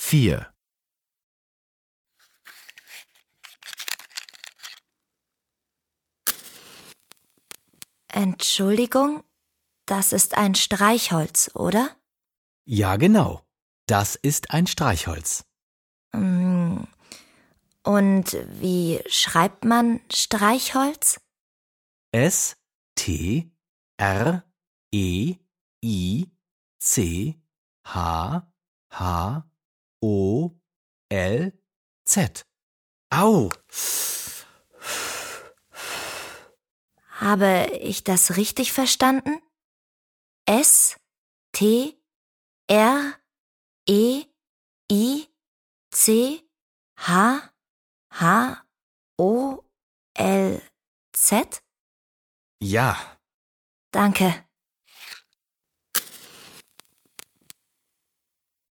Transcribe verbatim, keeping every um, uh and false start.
vier. Entschuldigung, das ist ein Streichholz, oder? Ja, genau. Das ist ein Streichholz. Mm, Und wie schreibt man Streichholz? S T R E I C H H O L Z. Au! Habe ich das richtig verstanden? S T R E I C H H O L Z? Ja. Danke.